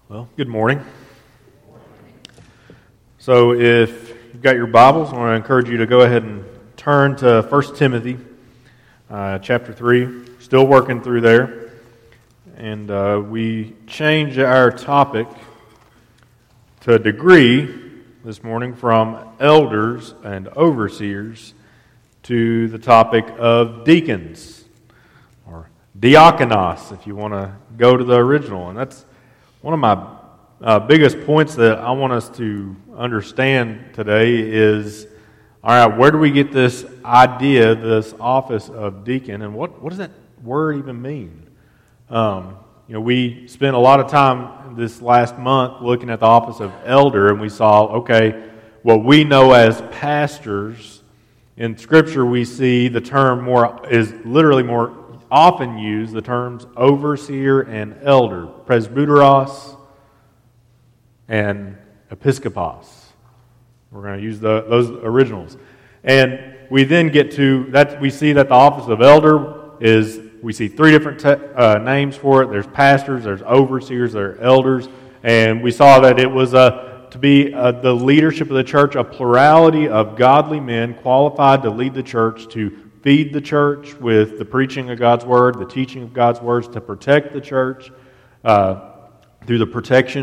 Well, good morning. So if you've got your Bibles, I want to encourage you to go ahead and turn to 1 Timothy chapter 3. Still working through there. And we changed our topic to a degree this morning from elders and overseers to the topic of deacons, or diakonos, if you want to go to the original. And that's one of my biggest points that I want us to understand today is, all right, where do we get this idea, this office of deacon, and what does that word even mean? We spent a lot of time this last month looking at the office of elder, and we saw, okay, what we know as pastors, in Scripture we see the term is literally more often used, the terms overseer and elder, presbyteros and episkopos. We're going to use those originals. And we then get to that. We see that the office of elder we see three different names for it. There's pastors, there's overseers, there's elders. And we saw that it was to be the leadership of the church, a plurality of godly men qualified to lead the church, to feed the church with the preaching of God's Word, the teaching of God's words, to protect the church through the protection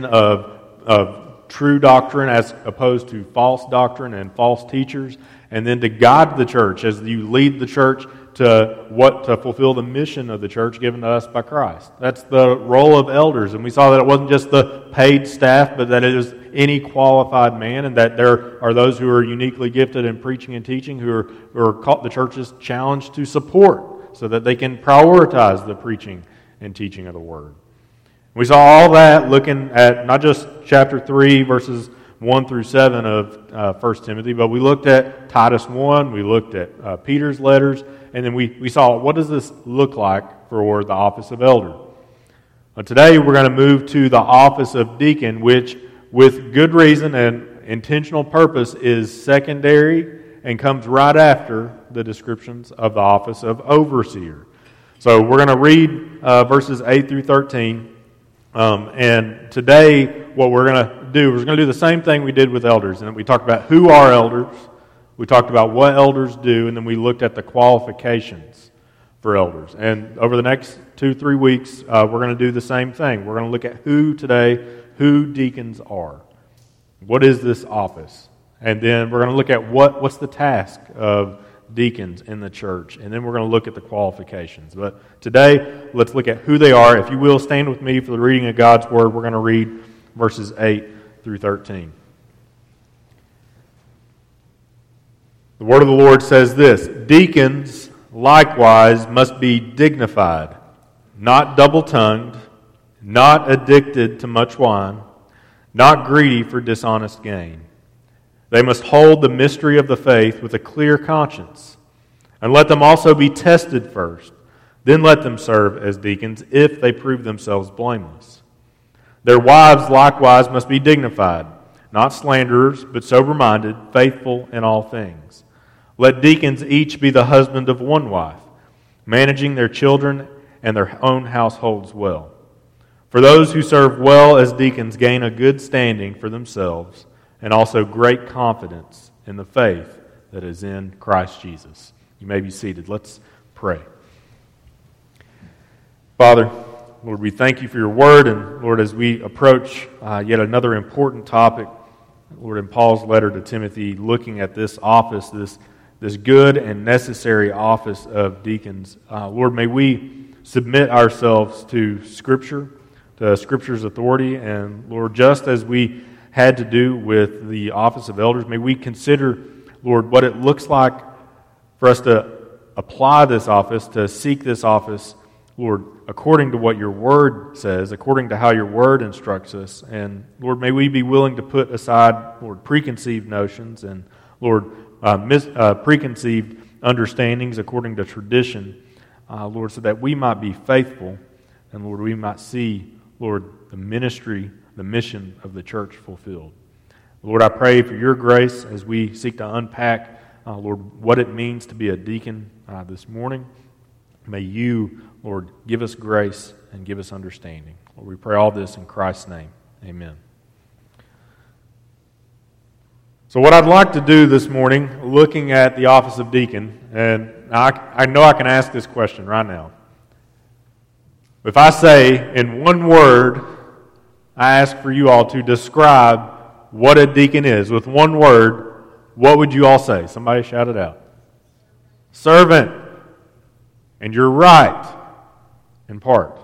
of true doctrine as opposed to false doctrine and false teachers, and then to guide the church as you lead the church to fulfill the mission of the church given to us by Christ. That's the role of elders, and we saw that it wasn't just the paid staff, but that it is any qualified man, and that there are those who are uniquely gifted in preaching and teaching who are called, the church is challenged to support so that they can prioritize the preaching and teaching of the Word. We saw all that looking at not just chapter 3, verses 1 through 7 of 1 Timothy, but we looked at Titus 1, we looked at Peter's letters, and then we saw what does this look like for the office of elder. Today we're going to move to the office of deacon, which with good reason and intentional purpose is secondary and comes right after the descriptions of the office of overseer. So we're going to read verses 8 through 13. And today, what we're going to do is we're going to do the same thing we did with elders. And we talked about who are elders, we talked about what elders do, and then we looked at the qualifications for elders. And over the next 2-3 weeks, we're going to do the same thing. We're going to look at who deacons are. What is this office? And then we're going to look at what's the task of deacons in the church, and then we're going to look at the qualifications. But today, let's look at who they are. If you will, stand with me for the reading of God's Word. We're going to read verses 8 through 13. The Word of the Lord says this: Deacons likewise must be dignified, not double-tongued, not addicted to much wine, not greedy for dishonest gain. They must hold the mystery of the faith with a clear conscience, and let them also be tested first. Then let them serve as deacons if they prove themselves blameless. Their wives likewise must be dignified, not slanderers, but sober-minded, faithful in all things. Let deacons each be the husband of one wife, managing their children and their own households well. For those who serve well as deacons gain a good standing for themselves, and also great confidence in the faith that is in Christ Jesus. You may be seated. Let's pray. Father, Lord, we thank you for your word, and Lord, as we approach yet another important topic, Lord, in Paul's letter to Timothy, looking at this office, this good and necessary office of deacons, Lord, may we submit ourselves to Scripture, to Scripture's authority, and Lord, just as we had to do with the office of elders, may we consider, Lord, what it looks like for us to apply this office, to seek this office, Lord, according to what your word says, according to how your word instructs us. And Lord, may we be willing to put aside, Lord, preconceived notions and, Lord, preconceived understandings according to tradition, Lord, so that we might be faithful and, Lord, we might see, Lord, the ministry, the mission of the church fulfilled. Lord, I pray for your grace as we seek to unpack, Lord, what it means to be a deacon this morning. May you, Lord, give us grace and give us understanding. Lord, we pray all this in Christ's name. Amen. So what I'd like to do this morning, looking at the office of deacon, and I know I can ask this question right now. If I say in one word, I ask for you all to describe what a deacon is. With one word, what would you all say? Somebody shout it out. Servant. And you're right, in part.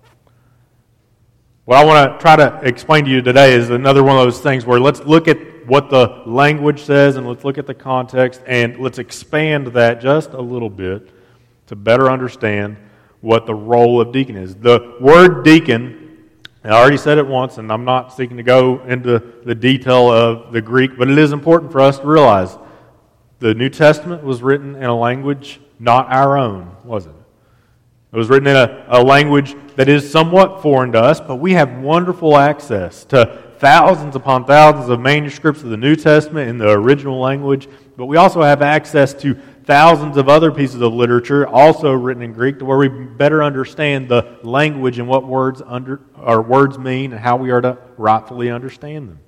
What I want to try to explain to you today is another one of those things where let's look at what the language says and let's look at the context and let's expand that just a little bit to better understand what the role of deacon is. The word deacon, I already said it once, and I'm not seeking to go into the detail of the Greek, but it is important for us to realize the New Testament was written in a language not our own, was it? It was written in a language that is somewhat foreign to us, but we have wonderful access to thousands upon thousands of manuscripts of the New Testament in the original language, but we also have access to thousands of other pieces of literature also written in Greek to where we better understand the language and what words mean and how we are to rightfully understand them.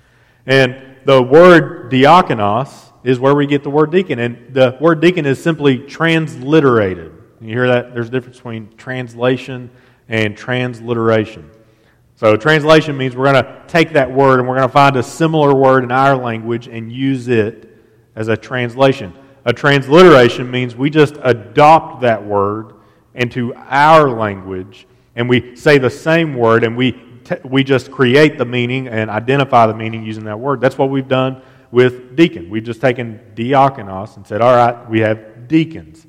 And the word diakonos is where we get the word deacon, and the word deacon is simply transliterated. You hear that? There's a difference between translation and transliteration. So translation means we're going to take that word and we're going to find a similar word in our language and use it as a translation. A transliteration means we just adopt that word into our language and we say the same word and we just create the meaning and identify the meaning using that word. That's what we've done with deacon. We've just taken diakonos and said, all right, we have deacons.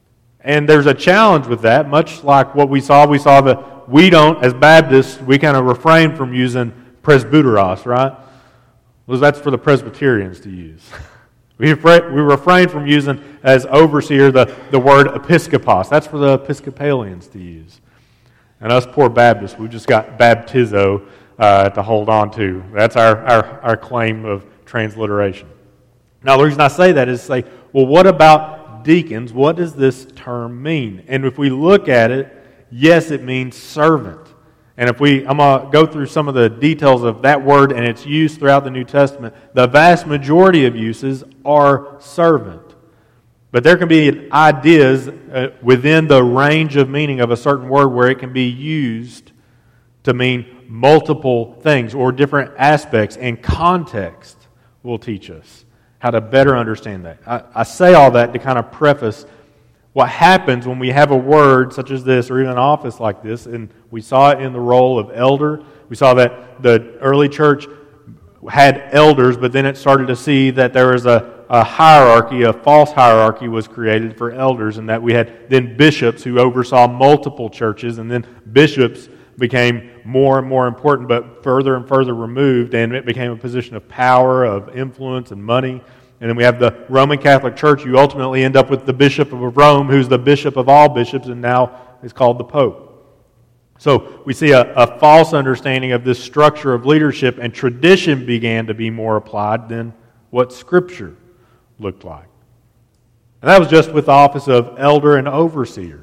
And there's a challenge with that, much like what we saw. We saw that we don't, as Baptists, we kind of refrain from using presbyteros, right? Well, that's for the Presbyterians to use. We refrain from using as overseer the word episkopos. That's for the Episcopalians to use. And us poor Baptists, we've just got baptizo to hold on to. That's our claim of transliteration. Now, the reason I say that is to say, well, what about deacons? What does this term mean? And if we look at it, yes, it means servant. And I'm going to go through some of the details of that word and its use throughout the New Testament. The vast majority of uses are servant. But there can be ideas within the range of meaning of a certain word where it can be used to mean multiple things or different aspects, and context will teach us how to better understand that. I say all that to kind of preface what happens when we have a word such as this or even an office like this, and we saw it in the role of elder. We saw that the early church had elders, but then it started to see that there was a hierarchy, a false hierarchy was created for elders, and that we had then bishops who oversaw multiple churches, and then bishops became more and more important, but further and further removed, and it became a position of power, of influence, and money. And then we have the Roman Catholic Church. You ultimately end up with the Bishop of Rome, who's the bishop of all bishops, and now is called the Pope. So we see a false understanding of this structure of leadership, and tradition began to be more applied than what Scripture looked like. And that was just with the office of elder and overseer.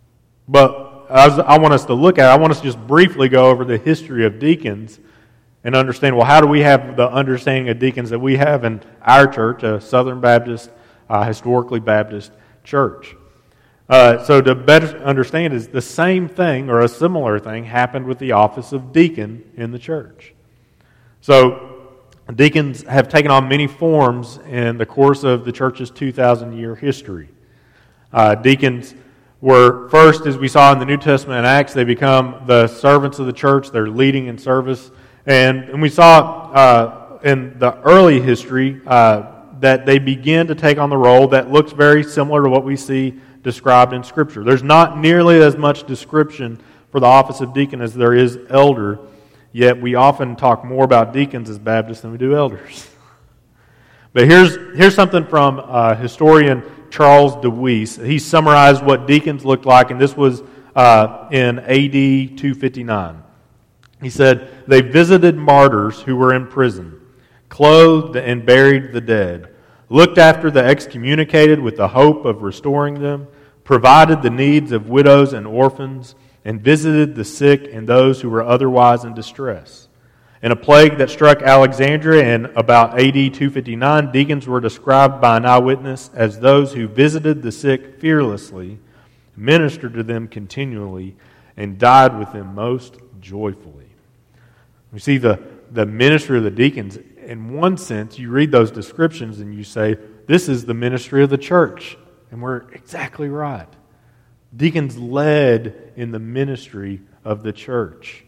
But I want us to look at it. I want us to just briefly go over the history of deacons and understand, well, how do we have the understanding of deacons that we have in our church, a Southern Baptist, historically Baptist church? So to better understand is the same thing or a similar thing happened with the office of deacon in the church. So deacons have taken on many forms in the course of the church's 2,000-year history. Deacons were first, as we saw in the New Testament and Acts, they become the servants of the church. They're leading in service. And we saw in the early history that they begin to take on the role that looks very similar to what we see described in Scripture. There's not nearly as much description for the office of deacon as there is elder, yet we often talk more about deacons as Baptists than we do elders. But here's something from historian Charles DeWeese. He summarized what deacons looked like, and this was in AD 259. He said, "They visited martyrs who were in prison, clothed and buried the dead, looked after the excommunicated with the hope of restoring them, provided the needs of widows and orphans, and visited the sick and those who were otherwise in distress. In a plague that struck Alexandria in about AD 259, deacons were described by an eyewitness as those who visited the sick fearlessly, ministered to them continually, and died with them most joyfully. We see the ministry of the deacons. In one sense, you read those descriptions and you say, this is the ministry of the church. And we're exactly right. Deacons led in the ministry of the church.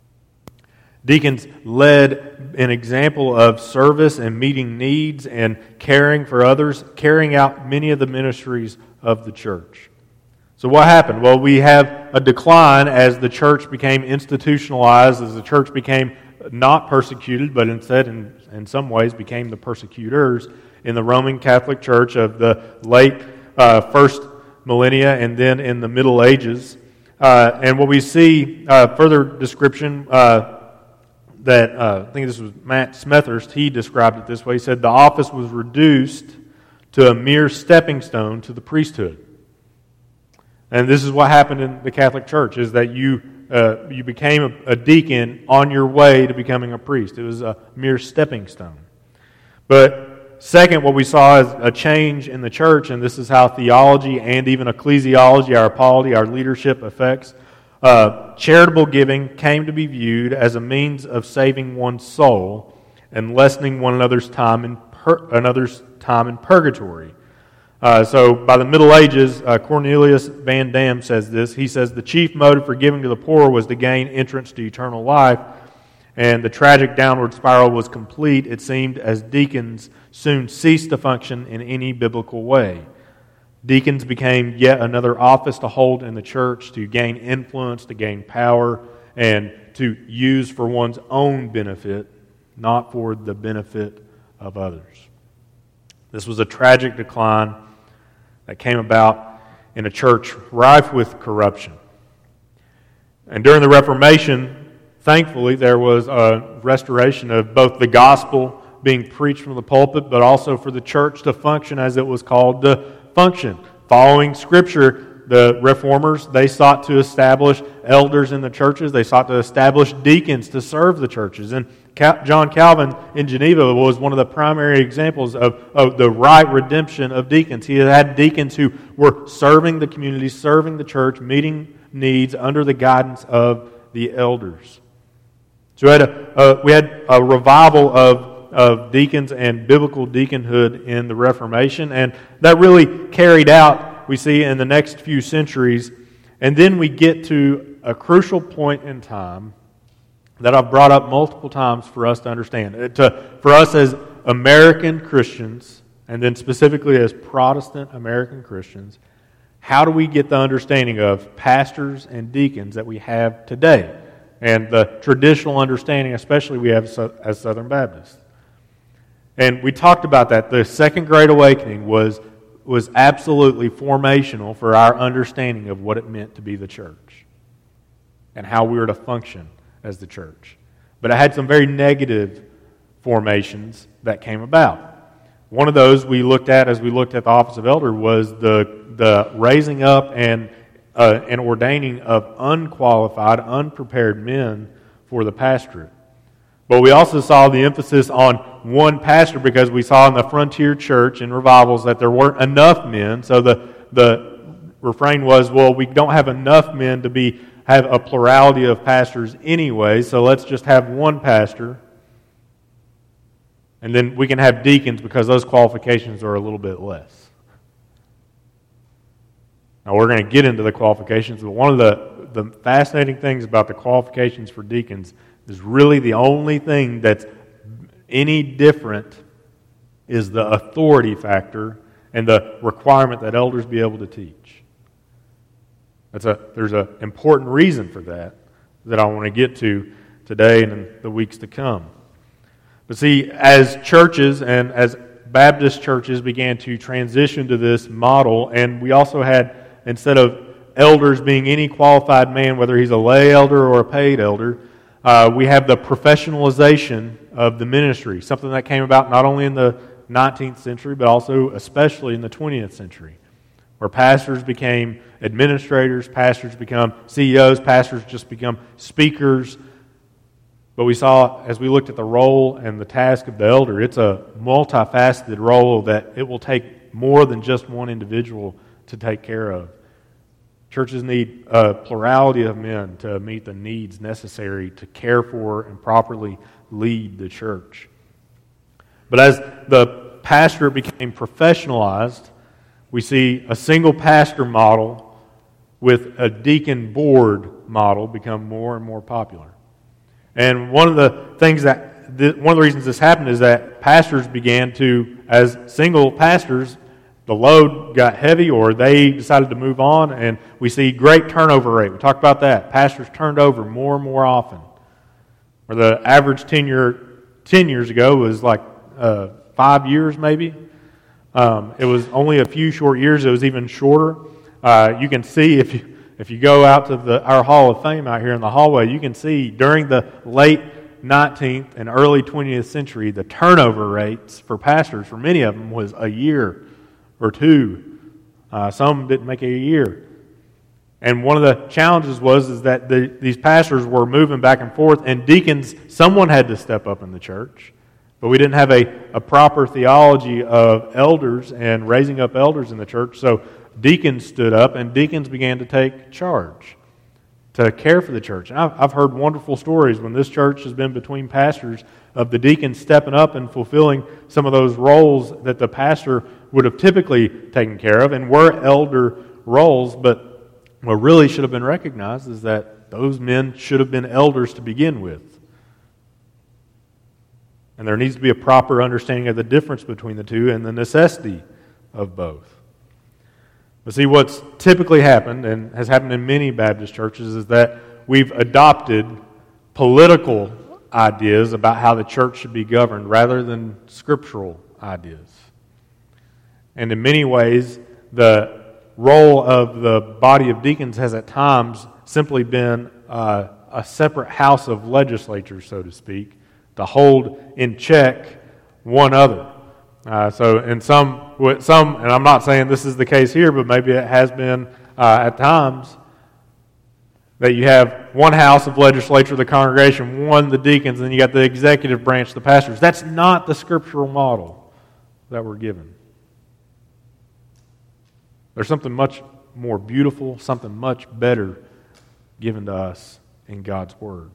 Deacons led an example of service and meeting needs and caring for others, carrying out many of the ministries of the church. So what happened? Well, we have a decline as the church became institutionalized, as the church became not persecuted, but instead, in some ways, became the persecutors in the Roman Catholic Church of the late first millennia and then in the Middle Ages. And what we see, further description, that I think this was Matt Smethurst, he described it this way. He said, the office was reduced to a mere stepping stone to the priesthood. And this is what happened in the Catholic Church, is that you became a deacon on your way to becoming a priest. It was a mere stepping stone. But second, what we saw is a change in the church, and this is how theology and even ecclesiology, our polity, our leadership affects. Charitable giving came to be viewed as a means of saving one's soul and lessening one another's time in purgatory. So by the Middle Ages, Cornelius Van Dam says this. He says, the chief motive for giving to the poor was to gain entrance to eternal life, and the tragic downward spiral was complete. It seemed as deacons soon ceased to function in any biblical way. Deacons became yet another office to hold in the church, to gain influence, to gain power, and to use for one's own benefit, not for the benefit of others. This was a tragic decline that came about in a church rife with corruption. And during the Reformation, thankfully, there was a restoration of both the gospel being preached from the pulpit, but also for the church to function as it was called to function. Following Scripture, the Reformers, they sought to establish elders in the churches. They sought to establish deacons to serve the churches. And John Calvin in Geneva was one of the primary examples of the right redemption of deacons. He had deacons who were serving the community, serving the church, meeting needs under the guidance of the elders. So we had a revival of deacons and biblical deaconhood in the Reformation, and that really carried out, we see, in the next few centuries. And then we get to a crucial point in time that I've brought up multiple times for us to understand. For us as American Christians, and then specifically as Protestant American Christians, how do we get the understanding of pastors and deacons that we have today? And the traditional understanding, especially we have as Southern Baptists. And we talked about that. The Second Great Awakening was absolutely formational for our understanding of what it meant to be the church and how we were to function as the church. But it had some very negative formations that came about. One of those we looked at as we looked at the office of elder was the raising up and ordaining of unqualified, unprepared men for the pastorate. But we also saw the emphasis on one pastor because we saw in the frontier church in revivals that there weren't enough men. So the refrain was, well, we don't have enough men to have a plurality of pastors anyway, so let's just have one pastor. And then we can have deacons because those qualifications are a little bit less. Now we're going to get into the qualifications, but one of the fascinating things about the qualifications for deacons is really the only thing that's any different is the authority factor and the requirement that elders be able to teach. There's an important reason for that I want to get to today and in the weeks to come. But see, as churches and as Baptist churches began to transition to this model, and we also had, instead of elders being any qualified man, whether he's a lay elder or a paid elder, we have the professionalization of the ministry, something that came about not only in the 19th century, but also especially in the 20th century, where pastors became administrators, pastors become CEOs, pastors just become speakers. But we saw, as we looked at the role and the task of the elder, it's a multifaceted role that it will take more than just one individual to take care of. Churches need a plurality of men to meet the needs necessary to care for and properly lead the church. But as the pastorate became professionalized, we see a single pastor model with a deacon board model become more and more popular. And one of the reasons this happened is that pastors began to, as single pastors, the load got heavy or they decided to move on, and we see great turnover rate. We talked about that. Pastors turned over more and more often. Where the average tenure 10 years ago was like 5 years maybe. It was only a few short years. It was even shorter. You can see if you go out to our Hall of Fame out here in the hallway, you can see during the late 19th and early 20th century, the turnover rates for pastors, for many of them, was a year or two. Some didn't make it a year. And one of the challenges is that these pastors were moving back and forth, and deacons, someone had to step up in the church. But we didn't have a proper theology of elders and raising up elders in the church, so deacons stood up, and deacons began to take charge to care for the church. And I've heard wonderful stories when this church has been between pastors of the deacons stepping up and fulfilling some of those roles that the pastor would have typically taken care of and were elder roles, but what really should have been recognized is that those men should have been elders to begin with. And there needs to be a proper understanding of the difference between the two and the necessity of both. But see, what's typically happened, and has happened in many Baptist churches, is that we've adopted political ideas about how the church should be governed rather than scriptural ideas. And in many ways, the role of the body of deacons has at times simply been a separate house of legislatures, so to speak, to hold in check one other. So in some, and I'm not saying this is the case here, but maybe it has been at times, that you have one house of legislature, the congregation, one, the deacons, and then you got the executive branch, the pastors. That's not the scriptural model that we're given. There's something much more beautiful, something much better given to us in God's Word.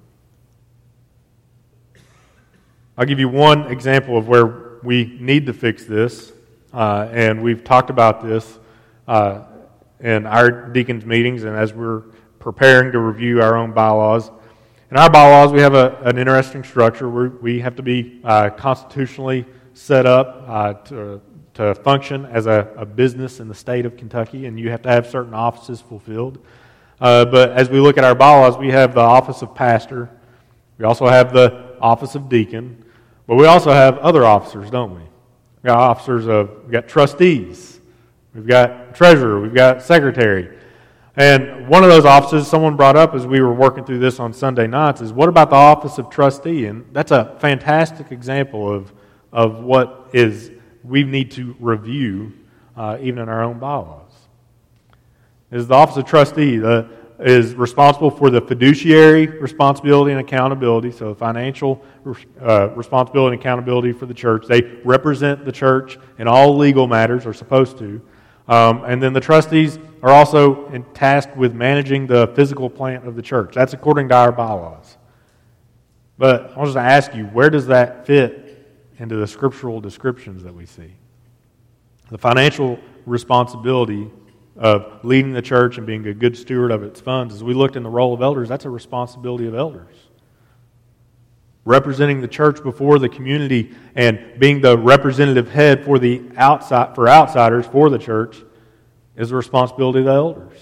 I'll give you one example of where we need to fix this, and we've talked about this in our deacons' meetings and as we're preparing to review our own bylaws. In our bylaws, we have an interesting structure where we have to be constitutionally set up to function as a business in the state of Kentucky, and you have to have certain offices fulfilled. But as we look at our bylaws, we have the office of pastor. We also have the office of deacon. But we also have other officers, don't we? We've got trustees. We've got treasurer. We've got secretary. And one of those offices someone brought up as we were working through this on Sunday nights is, what about the office of trustee? And that's a fantastic example of what we need to review even in our own bylaws. Is the office of trustee is responsible for the fiduciary responsibility and accountability, so financial responsibility and accountability for the church. They represent the church in all legal matters, are supposed to. And then the trustees are also tasked with managing the physical plant of the church. That's according to our bylaws. But I was just going to ask you, where does that fit into the scriptural descriptions that we see? The financial responsibility of leading the church and being a good steward of its funds. As we looked in the role of elders, that's a responsibility of elders. Representing the church before the community and being the representative head for outsiders for the church is the responsibility of the elders.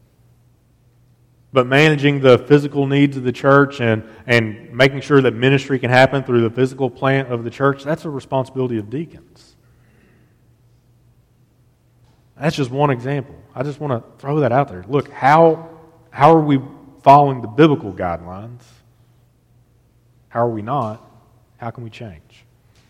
But managing the physical needs of the church and making sure that ministry can happen through the physical plant of the church, that's a responsibility of deacons. That's just one example. I just want to throw that out there. Look, how are we following the biblical guidelines? How are we not? How can we change?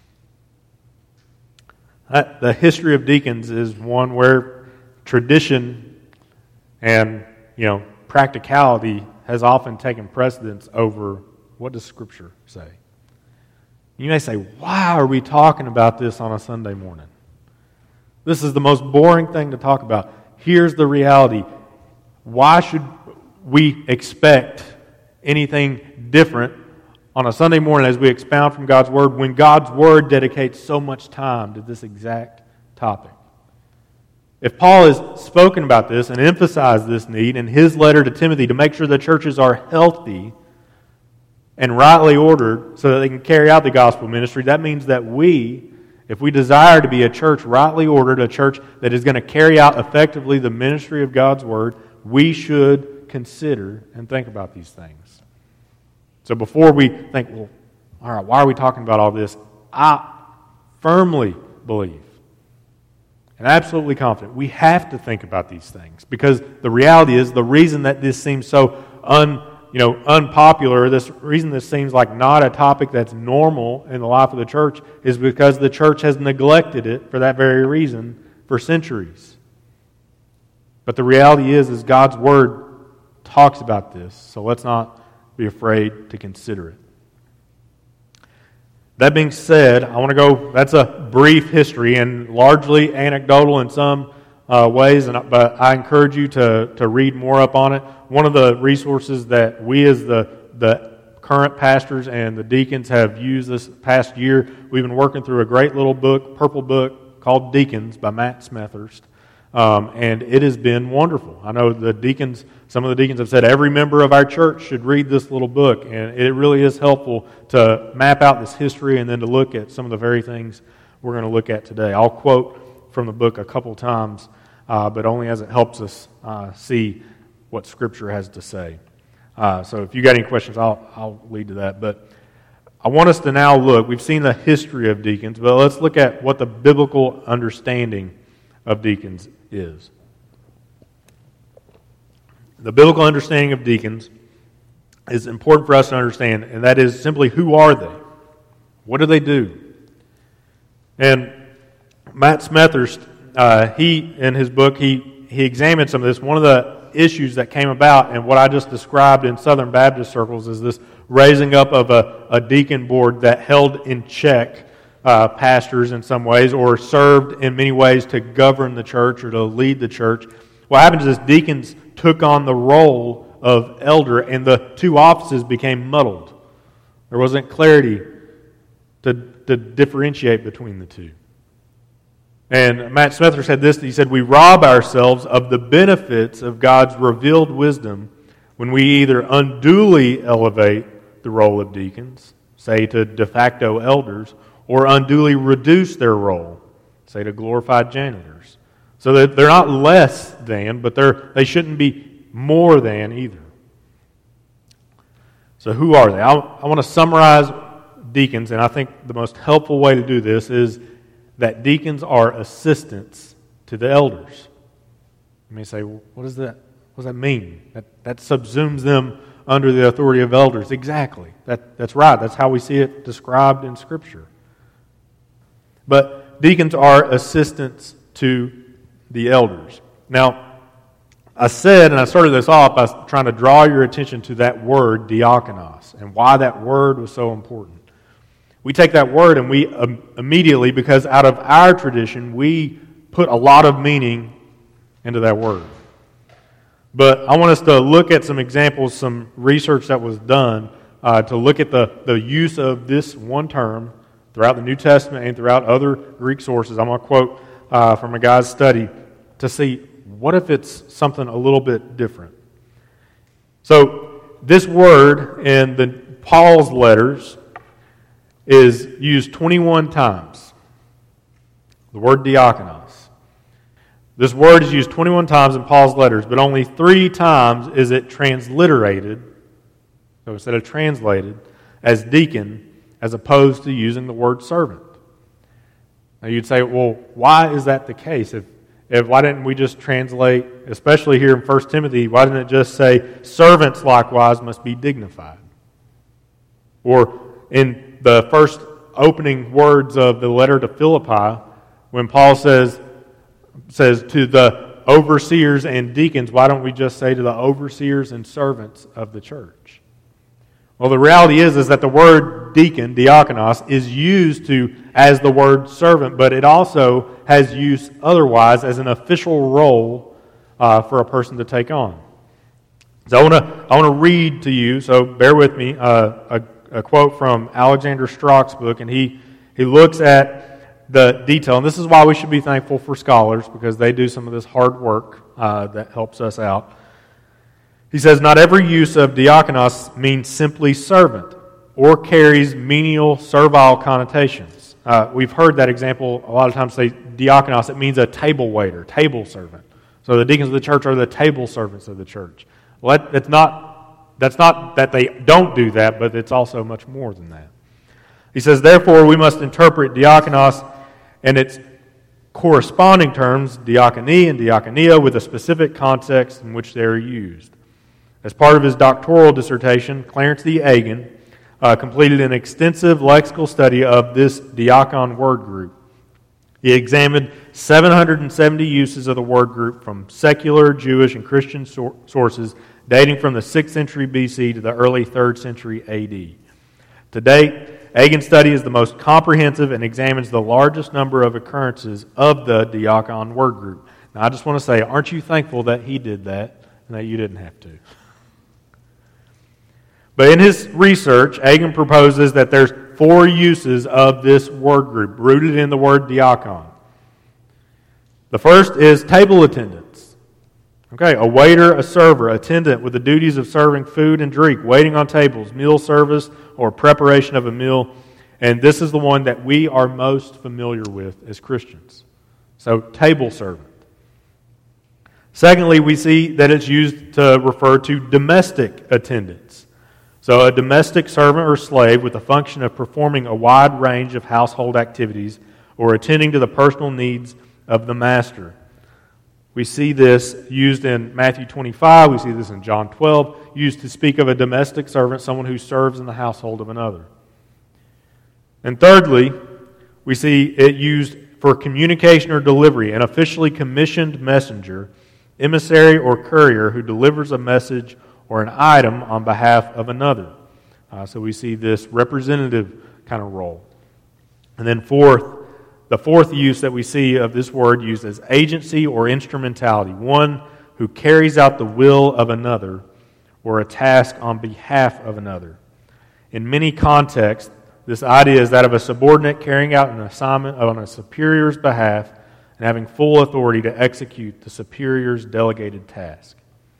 The history of deacons is one where tradition and practicality has often taken precedence over What does Scripture say? You may say, why are we talking about this on a Sunday morning? This is the most boring thing to talk about. Here's the reality. Why should we expect anything different on a Sunday morning as we expound from God's Word when God's Word dedicates so much time to this exact topic? If Paul has spoken about this and emphasized this need in his letter to Timothy to make sure the churches are healthy and rightly ordered so that they can carry out the gospel ministry, that means that we, if we desire to be a church rightly ordered, a church that is going to carry out effectively the ministry of God's Word, we should consider and think about these things. So before we think, well, all right, why are we talking about all this? I firmly believe and absolutely confident we have to think about these things, because the reality is the reason that this seems so unpopular, this reason this seems like not a topic that's normal in the life of the church, is because the church has neglected it for that very reason for centuries. But the reality is God's Word talks about this, so let's not be afraid to consider it. That being said, I want to go, that's a brief history and largely anecdotal in some ways, but I encourage you to read more up on it. One of the resources that we as the current pastors and the deacons have used this past year, we've been working through a great little book, purple book, called Deacons by Matt Smethurst. And it has been wonderful. I know some of the deacons have said every member of our church should read this little book, and it really is helpful to map out this history and then to look at some of the very things we're going to look at today. I'll quote from the book a couple times, but only as it helps us see what Scripture has to say. So if you got any questions, I'll lead to that. But I want us to now look. We've seen the history of deacons, but let's look at what the biblical understanding of deacons is. The biblical understanding of deacons is important for us to understand, and that is simply, who are they? What do they do? And Matt Smethurst, in his book, he examined some of this. One of the issues that came about, and what I just described in Southern Baptist circles, is this raising up of a deacon board that held in check pastors in some ways, or served in many ways to govern the church or to lead the church. What happened is deacons took on the role of elder, and the two offices became muddled. There wasn't clarity to differentiate between the two. And Matt Smethurst said this, he said, we rob ourselves of the benefits of God's revealed wisdom when we either unduly elevate the role of deacons, say to de facto elders, or unduly reduce their role, say to glorified janitors. So that they're not less than, but they shouldn't be more than either. So who are they? I want to summarize deacons, and I think the most helpful way to do this is that deacons are assistants to the elders. You may say, well, what does that mean? That subsumes them under the authority of elders. Exactly. That's right. That's how we see it described in Scripture. But deacons are assistants to the elders. Now, I said, and I started this off by trying to draw your attention to that word, diakonos, and why that word was so important. We take that word and we immediately, because out of our tradition, we put a lot of meaning into that word. But I want us to look at some examples, some research that was done to look at the use of this one term throughout the New Testament and throughout other Greek sources. I'm going to quote from a guy's study to see what if it's something a little bit different. So this word in Paul's letters is used 21 times. The word diakonos. This word is used 21 times in Paul's letters, but only 3 times is it transliterated, so instead of translated, as deacon, as opposed to using the word servant. Now you'd say, well, why is that the case? If why didn't we just translate, especially here in 1 Timothy, why didn't it just say, servants likewise must be dignified? Or in the first opening words of the letter to Philippi, when Paul says to the overseers and deacons, why don't we just say to the overseers and servants of the church? Well, the reality is that the word deacon, diakonos, is used as the word servant, but it also has use otherwise as an official role for a person to take on. So I want to read to you, so bear with me, a quote from Alexander Strock's book, and he looks at the detail. And this is why we should be thankful for scholars, because they do some of this hard work that helps us out. He says, not every use of diakonos means simply servant or carries menial, servile connotations. We've heard that example a lot of times say diakonos. It means a table waiter, table servant. So the deacons of the church are the table servants of the church. Well, that's not that they don't do that, but it's also much more than that. He says, therefore, we must interpret diakonos and its corresponding terms, diakonia and diakonia, with a specific context in which they are used. As part of his doctoral dissertation, Clarence D. Egan completed an extensive lexical study of this diakon word group. He examined 770 uses of the word group from secular, Jewish, and Christian sources dating from the 6th century BC to the early 3rd century AD. To date, Egan's study is the most comprehensive and examines the largest number of occurrences of the diakon word group. Now, I just want to say, aren't you thankful that he did that and that you didn't have to? But in his research, Egan proposes that there's 4 uses of this word group rooted in the word diakon. The first is table attendance. Okay, a waiter, a server, attendant with the duties of serving food and drink, waiting on tables, meal service, or preparation of a meal. And this is the one that we are most familiar with as Christians. So, table servant. Secondly, we see that it's used to refer to domestic attendants. So a domestic servant or slave with the function of performing a wide range of household activities or attending to the personal needs of the master. We see this used in Matthew 25, we see this in John 12, used to speak of a domestic servant, someone who serves in the household of another. And thirdly, we see it used for communication or delivery, an officially commissioned messenger, emissary or courier who delivers a message or an item on behalf of another. So we see this representative kind of role. And then the fourth use that we see of this word used as agency or instrumentality, one who carries out the will of another or a task on behalf of another. In many contexts, this idea is that of a subordinate carrying out an assignment on a superior's behalf and having full authority to execute the superior's delegated task.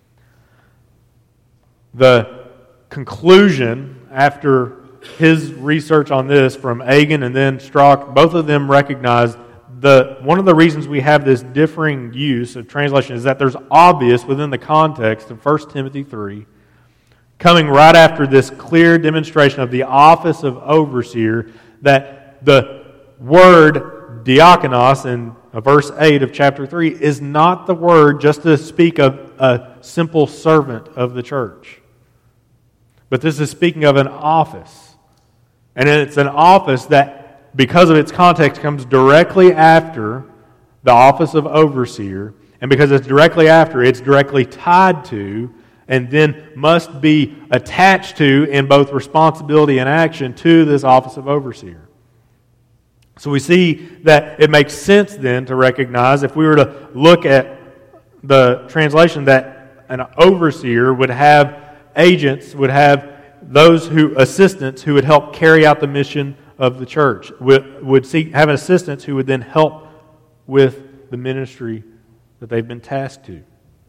The conclusion after his research on this from Egan and then Strock, both of them recognize one of the reasons we have this differing use of translation is that there's obvious within the context of 1 Timothy 3, coming right after this clear demonstration of the office of overseer, that the word diakonos in verse 8 of chapter 3 is not the word just to speak of a simple servant of the church. But this is speaking of an office. And it's an office that, because of its context, comes directly after the office of overseer. And because it's directly after, it's directly tied to, and then must be attached to in both responsibility and action to this office of overseer. So we see that it makes sense then to recognize, if we were to look at the translation, that an overseer would have agents, would have assistants who would help carry out the mission of the church, have assistants who would then help with the ministry that they've been tasked to.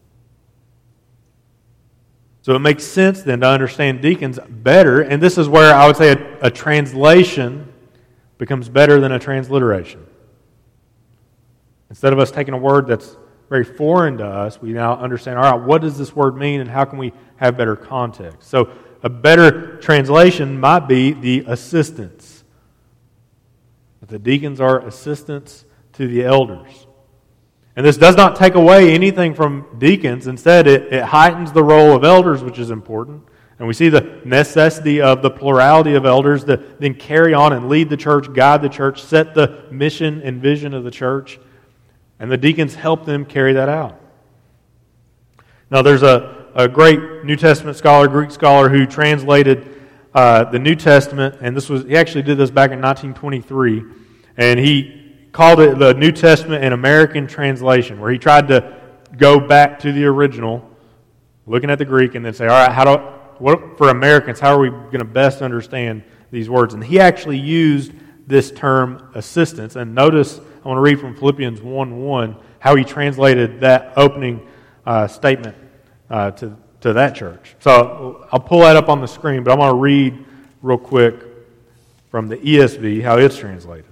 So it makes sense then to understand deacons better, and this is where I would say a translation becomes better than a transliteration. Instead of us taking a word that's very foreign to us, we now understand, all right, what does this word mean and how can we have better context? So a better translation might be the assistants. The deacons are assistants to the elders. And this does not take away anything from deacons. Instead, it heightens the role of elders, which is important. And we see the necessity of the plurality of elders that then carry on and lead the church, guide the church, set the mission and vision of the church. And the deacons help them carry that out. Now, there's a great New Testament scholar, Greek scholar, who translated the New Testament, and he actually did this back in 1923, and he called it the New Testament in American translation, where he tried to go back to the original, looking at the Greek, and then say, all right, for Americans, how are we going to best understand these words? And he actually used this term assistance. And notice, I want to read from Philippians 1:1, how he translated that opening statement to that church. So I'll pull that up on the screen, but I want to read real quick from the ESV how it's translated.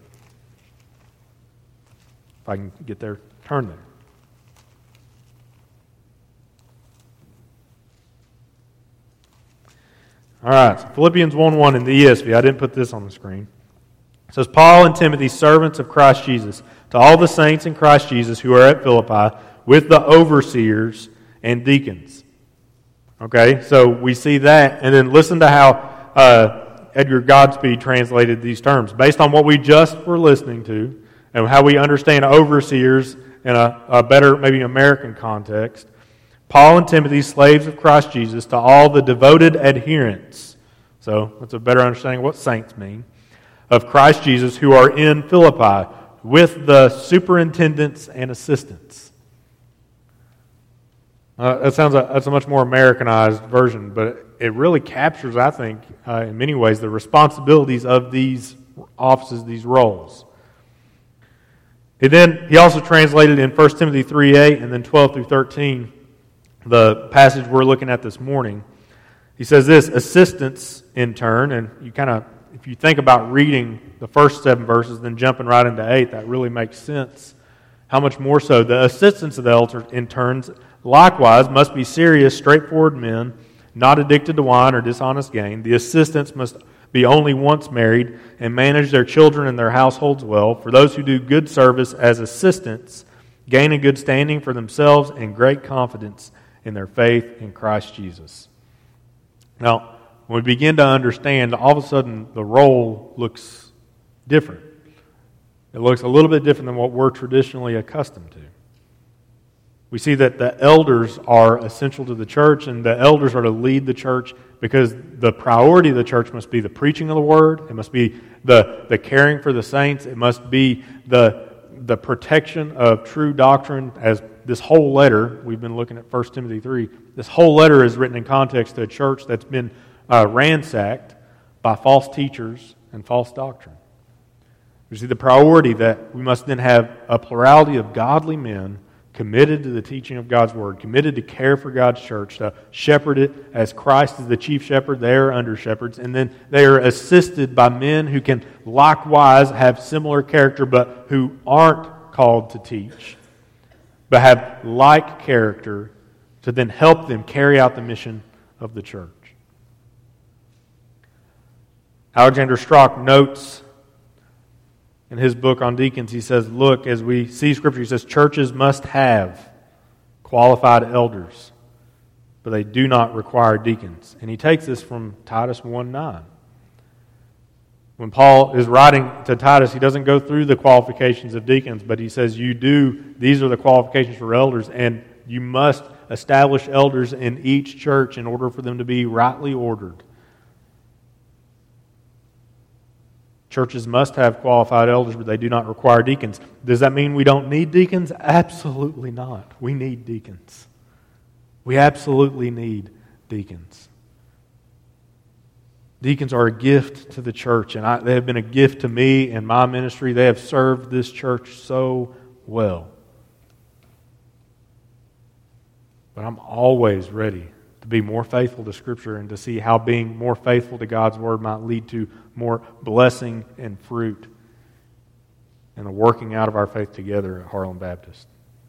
If I can get there, turn there. All right, so Philippians 1:1 in the ESV. I didn't put this on the screen. It says, Paul and Timothy, servants of Christ Jesus, to all the saints in Christ Jesus who are at Philippi, with the overseers and deacons. Okay, so we see that, and then listen to how Edgar Godspeed translated these terms. Based on what we just were listening to, and how we understand overseers in a better, maybe American context, Paul and Timothy, slaves of Christ Jesus, to all the devoted adherents, so that's a better understanding of what saints mean, of Christ Jesus who are in Philippi, with the superintendents and assistants. That's a much more Americanized version, but it really captures, I think, in many ways, the responsibilities of these offices, these roles. He also translated in 1 Timothy 3:8 and then 12 through 13, the passage we're looking at this morning. He says this, assistants in turn, and if you think about reading the first 7 verses, then jumping right into 8, that really makes sense. How much more so? The assistants of the elders, in turns, likewise, must be serious, straightforward men, not addicted to wine or dishonest gain. The assistants must be only once married and manage their children and their households well. For those who do good service as assistants gain a good standing for themselves and great confidence in their faith in Christ Jesus. Now, when we begin to understand, all of a sudden the role looks different. It looks a little bit different than what we're traditionally accustomed to. We see that the elders are essential to the church, and the elders are to lead the church because the priority of the church must be the preaching of the word. It must be the caring for the saints. It must be the protection of true doctrine. As this whole letter, we've been looking at 1 Timothy 3, this whole letter is written in context to a church that's been ransacked by false teachers and false doctrine. We see the priority that we must then have a plurality of godly men committed to the teaching of God's Word, committed to care for God's church, to shepherd it as Christ is the chief shepherd. They are under shepherds, and then they are assisted by men who can likewise have similar character but who aren't called to teach, but have like character to then help them carry out the mission of the church. Alexander Strauch notes in his book on deacons, he says, look, as we see Scripture, he says, churches must have qualified elders, but they do not require deacons. And he takes this from Titus 1:9. When Paul is writing to Titus, he doesn't go through the qualifications of deacons, but he says, these are the qualifications for elders, and you must establish elders in each church in order for them to be rightly ordered. Churches must have qualified elders, but they do not require deacons. Does that mean we don't need deacons? Absolutely not. We need deacons. We absolutely need deacons. Deacons are a gift to the church, and they have been a gift to me and my ministry. They have served this church so well. But I'm always ready to be more faithful to Scripture and to see how being more faithful to God's Word might lead to more blessing and fruit and the working out of our faith together at Harlan Baptist.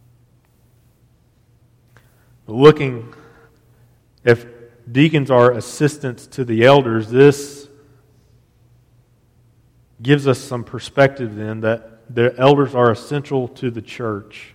Looking, if deacons are assistants to the elders, this gives us some perspective then that the elders are essential to the church.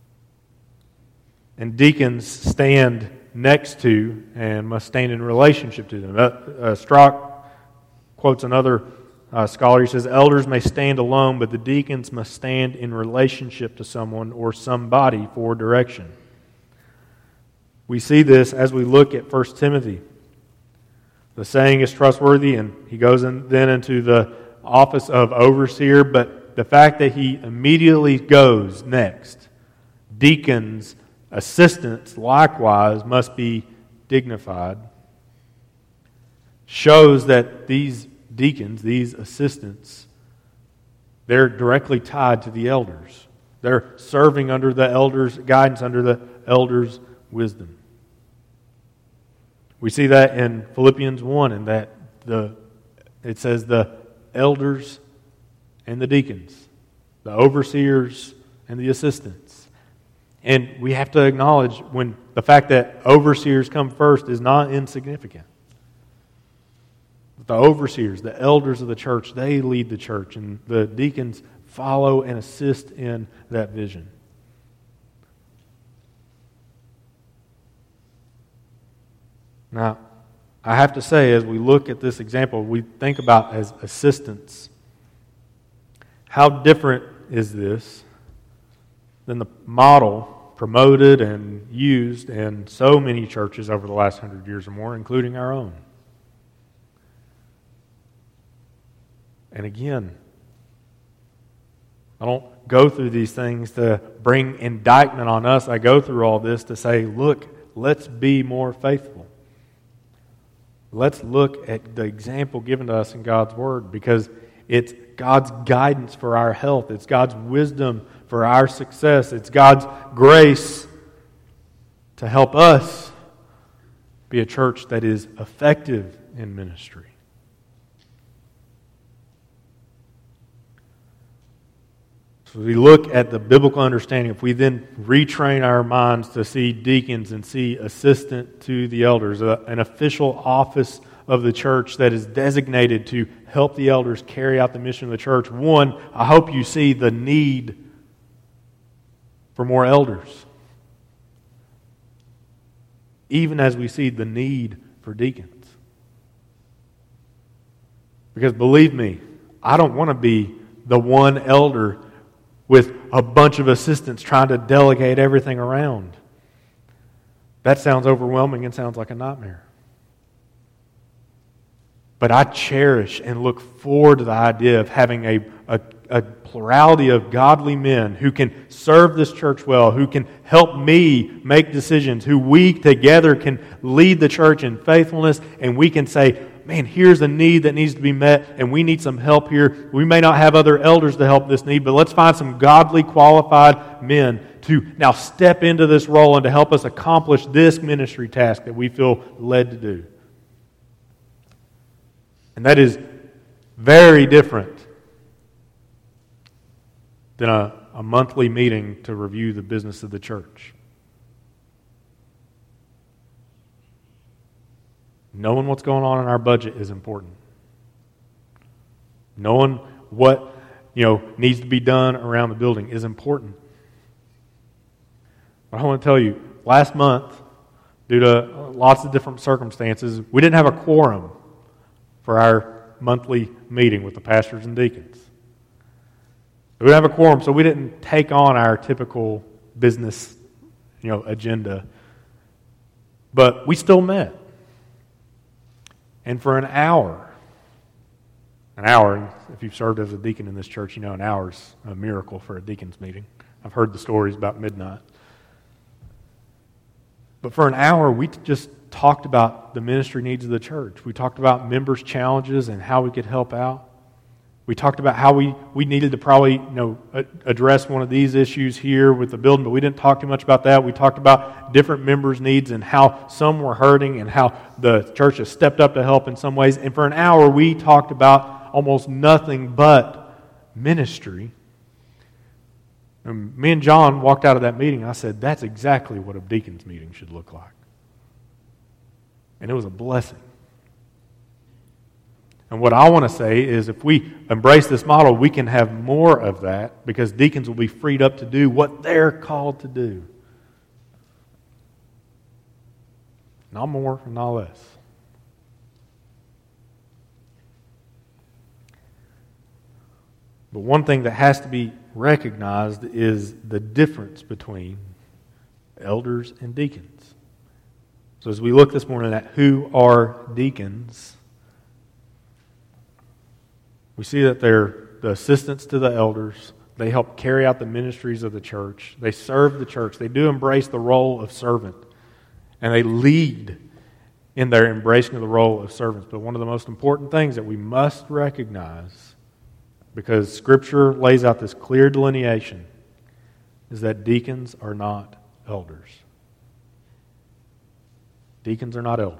And deacons stand next to and must stand in relationship to them. Strauch quotes another scholar. He says, elders may stand alone, but the deacons must stand in relationship to someone or somebody for direction. We see this as we look at 1 Timothy. The saying is trustworthy, and he goes then into the office of overseer, but the fact that he immediately goes next, deacons, assistants likewise must be dignified, shows that these deacons, these assistants, they're directly tied to the elders. They're serving under the elders' guidance, under the elders' wisdom. We see that in Philippians 1, and that it says the elders and the deacons, the overseers and the assistants. And we have to acknowledge when the fact that overseers come first is not insignificant. The overseers, the elders of the church, they lead the church, and the deacons follow and assist in that vision. Now, I have to say, as we look at this example, we think about as assistants, how different is this than the model promoted and used in so many churches over the last 100 years or more, including our own. And again, I don't go through these things to bring indictment on us. I go through all this to say, look, let's be more faithful. Let's look at the example given to us in God's Word, because it's God's guidance for our health. It's God's wisdom for our success. It's God's grace to help us be a church that is effective in ministry. So we look at the biblical understanding. If we then retrain our minds to see deacons and see assistant to the elders, an official office of the church that is designated to help the elders carry out the mission of the church, one, I hope you see the need for more elders, even as we see the need for deacons. Because believe me, I don't want to be the one elder with a bunch of assistants trying to delegate everything around. That sounds overwhelming and sounds like a nightmare. But I cherish and look forward to the idea of having a plurality of godly men who can serve this church well, who can help me make decisions, who we together can lead the church in faithfulness, and we can say, man, here's a need that needs to be met, and we need some help here. We may not have other elders to help this need, but let's find some godly, qualified men to now step into this role and to help us accomplish this ministry task that we feel led to do. And that is very different than a monthly meeting to review the business of the church. Knowing what's going on in our budget is important. Knowing what needs to be done around the building is important. But I want to tell you, last month, due to lots of different circumstances, we didn't have a quorum for our monthly meeting with the pastors and deacons. We didn't have a quorum, so we didn't take on our typical business agenda. But we still met. And for an hour, if you've served as a deacon in this church, an hour's a miracle for a deacon's meeting. I've heard the stories about midnight. But for an hour, we just talked about the ministry needs of the church. We talked about members' challenges and how we could help out. We talked about how we needed to probably address one of these issues here with the building, but we didn't talk too much about that. We talked about different members' needs and how some were hurting and how the church has stepped up to help in some ways. And for an hour, we talked about almost nothing but ministry. And me and John walked out of that meeting, and I said, that's exactly what a deacon's meeting should look like. And it was a blessing. And what I want to say is if we embrace this model, we can have more of that because deacons will be freed up to do what they're called to do. Not more, not less. But one thing that has to be recognized is the difference between elders and deacons. So as we look this morning at who are deacons, we see that they're the assistants to the elders. They help carry out the ministries of the church. They serve the church. They do embrace the role of servant. And they lead in their embracing of the role of servants. But one of the most important things that we must recognize, because Scripture lays out this clear delineation, is that deacons are not elders. Deacons are not elders.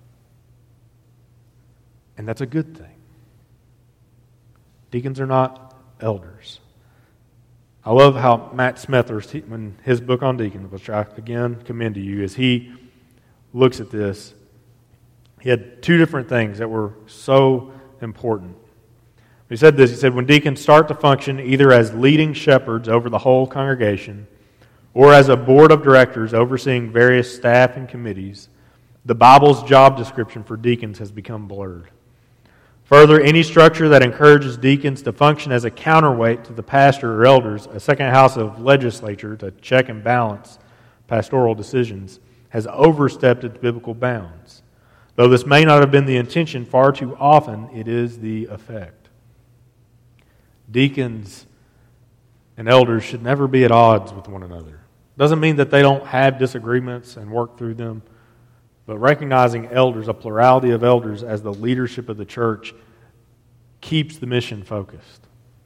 And that's a good thing. Deacons are not elders. I love how Matt Smethurst, in his book on deacons, which I again commend to you, as he looks at this, he had two different things that were so important. He said this, he said, when deacons start to function either as leading shepherds over the whole congregation or as a board of directors overseeing various staff and committees, the Bible's job description for deacons has become blurred. Further, any structure that encourages deacons to function as a counterweight to the pastor or elders, a second house of legislature to check and balance pastoral decisions, has overstepped its biblical bounds. Though this may not have been the intention, far too often it is the effect. Deacons and elders should never be at odds with one another. Doesn't mean that they don't have disagreements and work through them, but recognizing elders, a plurality of elders, as the leadership of the church keeps the mission focused.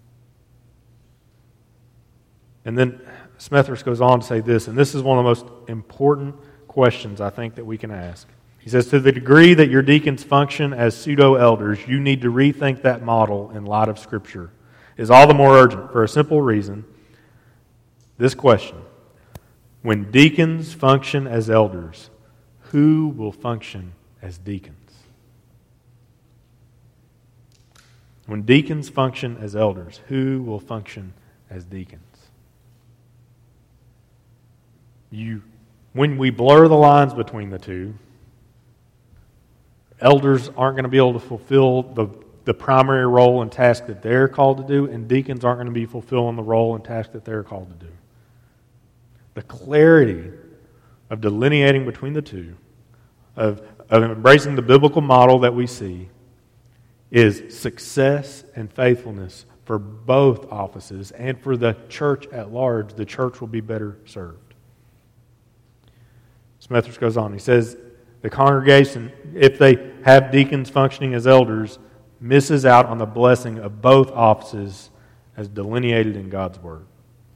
And then Smethurst goes on to say this, and this is one of the most important questions I think that we can ask. He says, to the degree that your deacons function as pseudo-elders, you need to rethink that model in light of Scripture. It is all the more urgent for a simple reason. This question: when deacons function as elders, who will function as deacons? When deacons function as elders, who will function as deacons? When we blur the lines between the two, elders aren't going to be able to fulfill the primary role and task that they're called to do, and deacons aren't going to be fulfilling the role and task that they're called to do. The clarity of delineating between the two, of embracing the biblical model that we see, is success and faithfulness for both offices, and for the church at large. The church will be better served. Smethurst goes on. He says, the congregation, if they have deacons functioning as elders, misses out on the blessing of both offices as delineated in God's Word.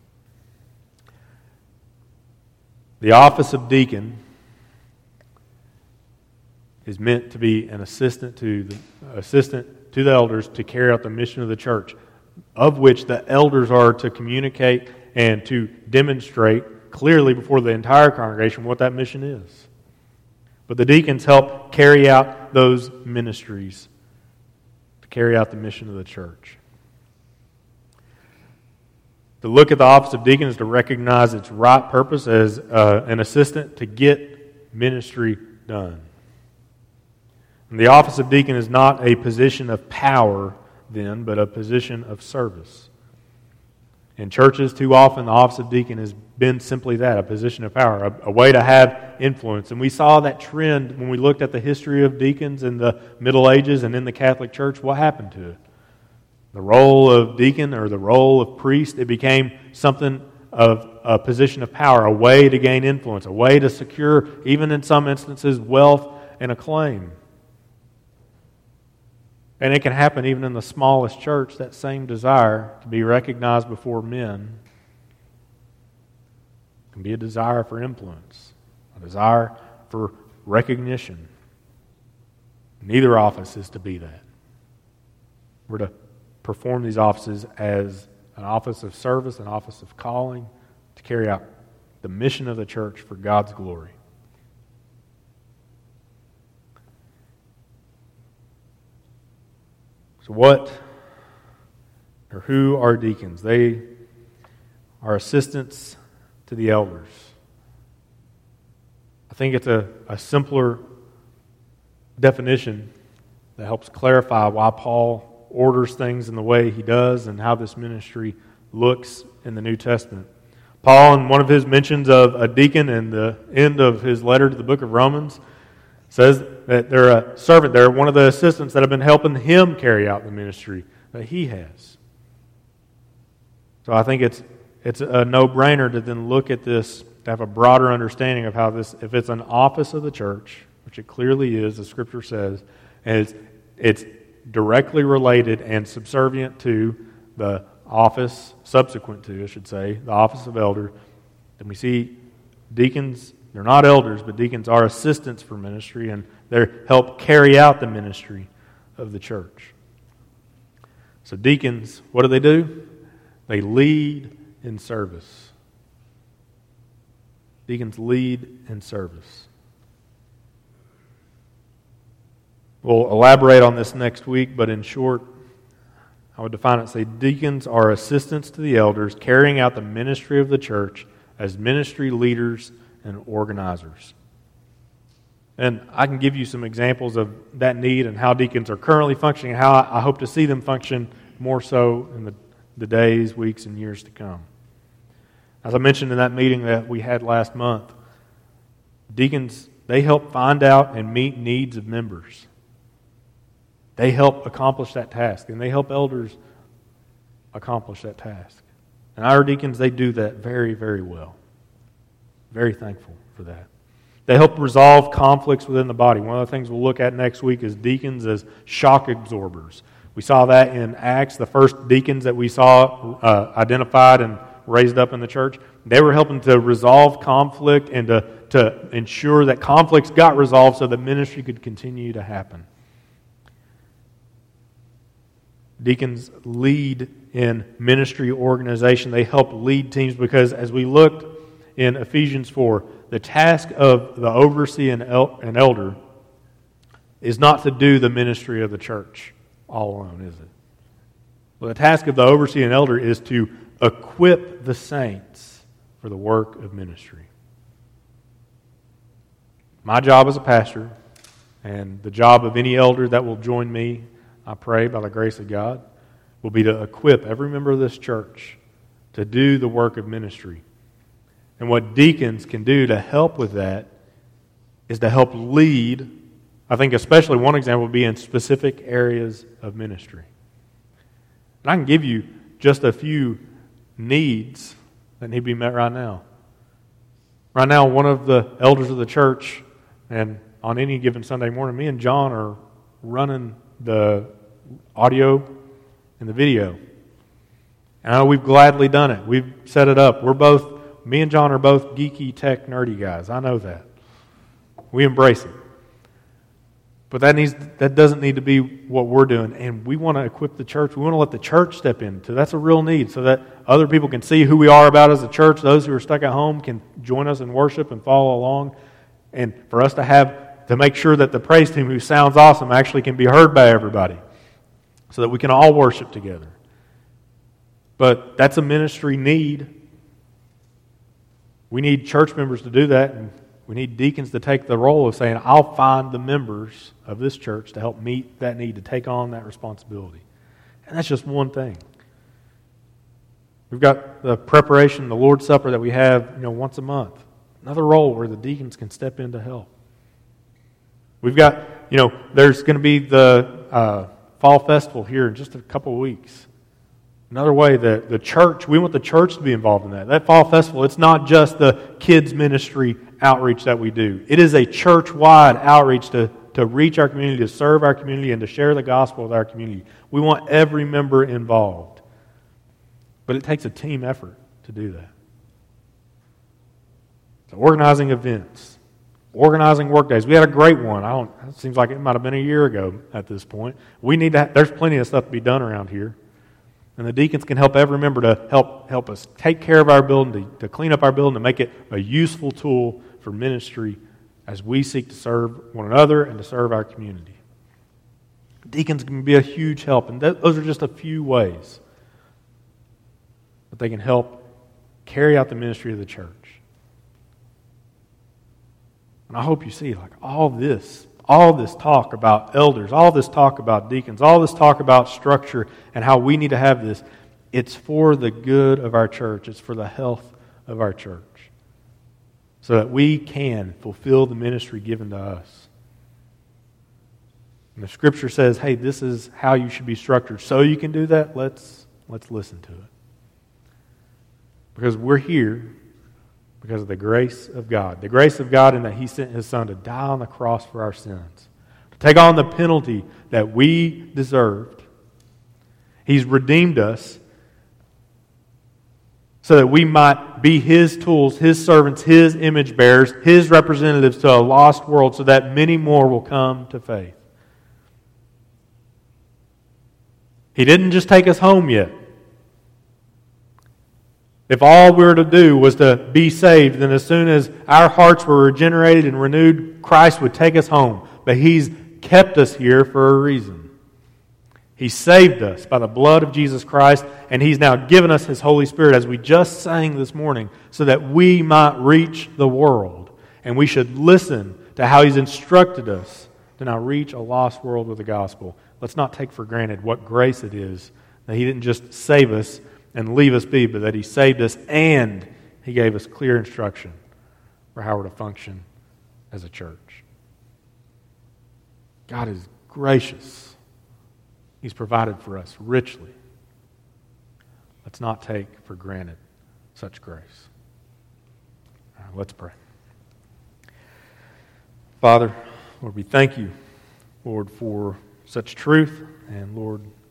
The office of deacon is meant to be an assistant to the elders to carry out the mission of the church, of which the elders are to communicate and to demonstrate clearly before the entire congregation what that mission is. But the deacons help carry out those ministries, to carry out the mission of the church. To look at the office of deacon is to recognize its right purpose as an assistant to get ministry done. And the office of deacon is not a position of power then, but a position of service. In churches, too often the office of deacon has been simply that, a position of power, a way to have influence. And we saw that trend when we looked at the history of deacons in the Middle Ages and in the Catholic Church. What happened to it? The role of deacon or the role of priest, it became something of a position of power, a way to gain influence, a way to secure, even in some instances, wealth and acclaim. And it can happen even in the smallest church, that same desire to be recognized before men can be a desire for influence, a desire for recognition. Neither office is to be that. We're to perform these offices as an office of service, an office of calling, to carry out the mission of the church for God's glory. So who are deacons? They are assistants to the elders. I think it's a simpler definition that helps clarify why Paul orders things in the way he does and how this ministry looks in the New Testament. Paul, in one of his mentions of a deacon in the end of his letter to the book of Romans, It says that they're a servant. They're one of the assistants that have been helping him carry out the ministry that he has. So I think it's a no-brainer to then look at this, to have a broader understanding of how this, if it's an office of the church, which it clearly is, the Scripture says, and it's directly related and subservient to the office, subsequent to, I should say, the office of elder, then we see deacons, they're not elders, but deacons are assistants for ministry, and they help carry out the ministry of the church. So deacons, what do? They lead in service. Deacons lead in service. We'll elaborate on this next week, but in short, I would define it, say deacons are assistants to the elders carrying out the ministry of the church as ministry leaders and organizers. And I can give you some examples of that need and how deacons are currently functioning and how I hope to see them function more so in the days, weeks, and years to come. As I mentioned in that meeting that we had last month, deacons, they help find out and meet needs of members. They help accomplish that task, and they help elders accomplish that task. And our deacons, they do that very, very well. Very thankful for that. They help resolve conflicts within the body. One of the things we'll look at next week is deacons as shock absorbers. We saw that in Acts. The first deacons that we saw identified and raised up in the church, they were helping to resolve conflict and to ensure that conflicts got resolved so that ministry could continue to happen. Deacons lead in ministry organization. They help lead teams because as we looked in Ephesians 4, the task of the overseer and elder is not to do the ministry of the church all alone, is it? Well, the task of the overseer and elder is to equip the saints for the work of ministry. My job as a pastor, and the job of any elder that will join me, I pray by the grace of God, will be to equip every member of this church to do the work of ministry. And what deacons can do to help with that is to help lead. I think especially one example would be in specific areas of ministry. And I can give you just a few needs that need to be met right now. Right now, one of the elders of the church, and on any given Sunday morning, me and John are running the audio and the video. And I know we've gladly done it. We've set it up. Me and John are both geeky, tech, nerdy guys. I know that. We embrace it. But that doesn't need to be what we're doing. And we want to equip the church. We want to let the church step into. That's a real need so that other people can see who we are about as a church. Those who are stuck at home can join us in worship and follow along. And for us to make sure that the praise team, who sounds awesome, actually can be heard by everybody so that we can all worship together. But that's a ministry need. We need church members to do that, and we need deacons to take the role of saying, I'll find the members of this church to help meet that need, to take on that responsibility. And that's just one thing. We've got the preparation, the Lord's Supper that we have once a month. Another role where the deacons can step in to help. We've got, there's going to be the Fall Festival here in just a couple of weeks. Another way that the church, we want the church to be involved in that. That Fall Festival, it's not just the kids' ministry outreach that we do. It is a church-wide outreach to reach our community, to serve our community, and to share the gospel with our community. We want every member involved. But it takes a team effort to do that. So organizing events, organizing work days. We had a great one. It seems like it might have been a year ago at this point. There's plenty of stuff to be done around here. And the deacons can help every member to help us take care of our building, to clean up our building, to make it a useful tool for ministry as we seek to serve one another and to serve our community. Deacons can be a huge help, and those are just a few ways that they can help carry out the ministry of the church. And I hope you see, all this talk about elders, all this talk about deacons, all this talk about structure and how we need to have this, it's for the good of our church. It's for the health of our church. So that we can fulfill the ministry given to us. And the Scripture says, hey, this is how you should be structured. So you can do that, let's listen to it. Because we're here because of the grace of God. The grace of God in that He sent His Son to die on the cross for our sins. To take on the penalty that we deserved. He's redeemed us so that we might be His tools, His servants, His image bearers, His representatives to a lost world so that many more will come to faith. He didn't just take us home yet. If all we were to do was to be saved, then as soon as our hearts were regenerated and renewed, Christ would take us home. But He's kept us here for a reason. He saved us by the blood of Jesus Christ, and He's now given us His Holy Spirit, as we just sang this morning, so that we might reach the world. And we should listen to how He's instructed us to now reach a lost world with the gospel. Let's not take for granted what grace it is that He didn't just save us and leave us be, but that He saved us and He gave us clear instruction for how we're to function as a church. God is gracious. He's provided for us richly. Let's not take for granted such grace. All right, let's pray. Father, Lord, we thank You, Lord, for such truth, and Lord,